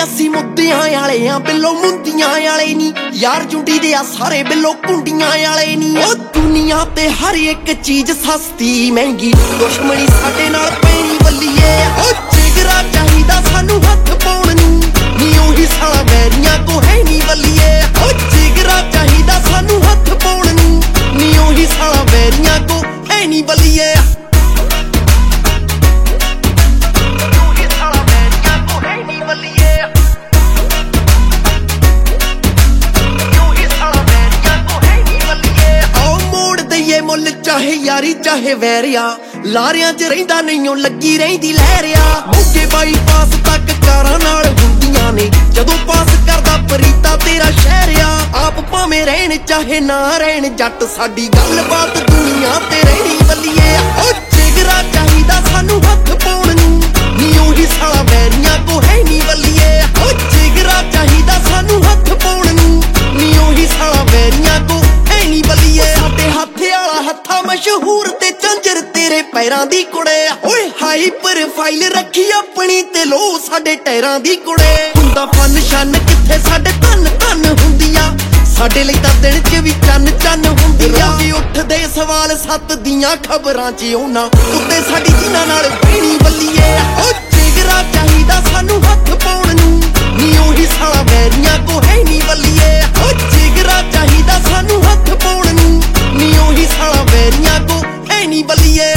ਅਸੀਂ ਮੁੱਦਿਆਂ ਵਾਲੇ ਆ ਬਿੱਲੋ ਮੁੰਦੀਆਂ ਵਾਲੇ ਨੀ ਯਾਰ ਜੁੰਡੀ ਦੇ ਆ ਸਾਰੇ ਬਿੱਲੋ ਕੁੰਡੀਆਂ ਵਾਲੇ ਨੀ ਉਹ ਦੁਨੀਆ ਤੇ ਹਰ ਇੱਕ ਚੀਜ਼ ਸਸਤੀ ਮਹਿੰਗੀ ਦੁਸ਼ਮਣੀ ਸਾਡੇ ਨਾਲ ਪੈਣੀ ਬੱਲੀਏ ਉਹ ਜਿਗਰਾ ਚਾਹੀਦਾ ਸਾਨੂੰ ਹੱਥ ਪਾਉਣ ਨੂੰ ਨੀ ਉਹੀ ਸਾਲਾ ਵੈਰੀਆਂ ਕੋ ਹੈ ਨੀ ਬੱਲੀਏ ਉਹ ਜਿਗਰਾ ਚਾਹੀਦਾ ਸਾਨੂੰ ਹੱਥ ਪਾਉਣ ਨੂੰ ਨੀ ਉਹੀ ਸਾਲਾ ਵੈਰੀਆਂ ਕੋ ਹੈ ਨੀ ਬੱਲੀਏ ਮੁੱਲ ਚਾਹੇ ਯਾਰੀ ਚਾਹੇ ਵੈਰਿਆ ਲਾਰਿਆਂ 'ਚ ਰਹਿੰਦਾ ਨਹੀਂਓ ਲੱਗੀ ਰਹਿੰਦੀ ਲਹਿਰਿਆ ਮੋਗੇ ਬਾਈਪਾਸ ਤੱਕ ਕਾਰਾਂ ਨਾਲ ਹੁੰਦੀਆਂ ਨੇ ਜਦੋਂ ਪਾਸ ਕਰਦਾ ਪਰੀਤਾ ਤੇਰਾ ਸ਼ਹਿਰਿਆ ਆਪ ਭਾਵੇਂ ਰਹਿਣ ਚਾਹੇ ਨਾ ਰਹਿਣ ਜੱਟ ਸਾਡੀ ਗੱਲਬਾਤ ਦੁਨੀਆ ਤੇ ਰਹਿਣੀ ਬੱਲੀਏ ਉਹ ਜਿਗਰਾ ਚਾਹੀਦਾ ਸਾਨੂੰ ਹੱਥ ਪਾਉਣ ਨੂੰ ਨੀ ਉਹੀ ਸਾਲਾ ਵੈਰੀਆਂ ਕੋ ਹੈ ਨੀ ਬੱਲੀਏ ਉਹ ਜਿਗਰਾ ਚਾਹੀਦਾ ਸਾਨੂੰ ਹੱਥ ਪਾਉਣ ਨੂੰ ਨੀ ਉਹੀ ਸਾਲਾ ਵੈਰੀਆਂ ਕੋ ਹੈ ਨੀ ਬੱਲੀਏ ਸਾਡੇ ਹੱਥ ਹੱਥਾਂ ਮਸ਼ਹੂਰ ਤੇ ਝੰਜਰ ਤੇਰੇ ਪੈਰਾਂ ਦੀ ਕੁੜੇ ਓਏ ਹਾਈ ਪ੍ਰੋਫਾਈਲ ਰੱਖੀ ਆਪਣੀ ਤੇ ਲੋ ਸਾਡੇ ਟੈਰਾਂ ਦੀ ਕੁੜੇ ਹੁੰਦਾ ਫਨ ਸ਼ਨ ਕਿੱਥੇ ਸਾਡੇ ਧੰਨ ਧੰਨ ਹੁੰਦੀਆਂ ਸਾਡੇ ਲਈ ਤਾਂ ਦਿਨ 'ਚ ਵੀ ਚੰਨ ਚੰਨ ਹੁੰਦੀਆਂ ਰੋਜ਼ ਉੱਠਦੇ ਸਵਾਲ ਸੱਤ ਦੀਆਂ ਖਬਰਾਂ 'ਚ ਉਹਨਾਂ ਉੱਤੇ ਸਾਡੀ ਜਿਨ੍ਹਾਂ ਨਾਲ ਬਹਿਣੀ ਬੱਲੀਏ ਓ ਜਿਗਰਾ ਚਾਹੀਦਾ ਸਾਨੂੰ ਹੱਥ ਪਾਉਣ ਨੂੰ ਨੀ ਉਹੀ ਸਾਲਾ ਵੈਰੀਆਂ ਕੋ ਹੈ ਨੀ ਬੱਲੀਏ ਓ ਜਿਗਰਾ ਚਾਹੀਦਾ ਸਾਨੂੰ ਹੱਥ ਪਾਉਣ ਨੂੰ ਨੀ ਉਹੀ ਸਾਲਾ ਵੈਰੀਆਂ ਕੋ ਹੈ ਨੀ ਬੱਲੀਏ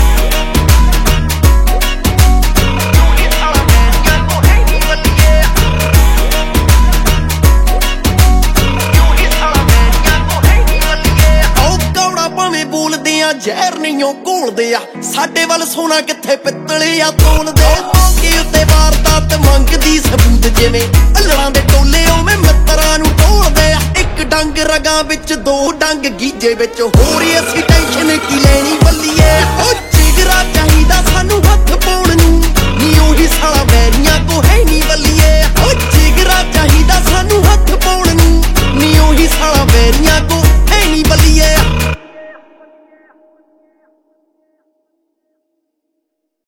ਜ਼ਹਿਰ ਨਹੀਂਓ ਘੋਲਦੇ ਆ ਸਾਡੇ ਵੱਲ ਸੋਨਾ ਕਿੱਥੇ ਪਿੱਤਲੇ ਆ ਤੋਲਦੇ ਮੌਕੇ ਉੱਤੇ ਵਾਰਦਾਤ ਮੰਗਦੀ ਸਬੂਤ ਜਿਵੇਂ ਅਲੜਾਂ ਦੇ ਟੋਲੇ ਉਵੇਂ ਮਿੱਤਰਾਂ ਨੂੰ ਢੋਲਦੇ ਆ ਇੱਕ ਡੰਗ ਰਗਾਂ ਵਿੱਚ ਦੋ ਡੰਗ ਗੀਜੇ ਵਿੱਚ ਹੋਰ ਅਸੀਂ ਟੈਨਸ਼ਨ ਕੀ ਲੈਣੀ ਬੱਲੀਏ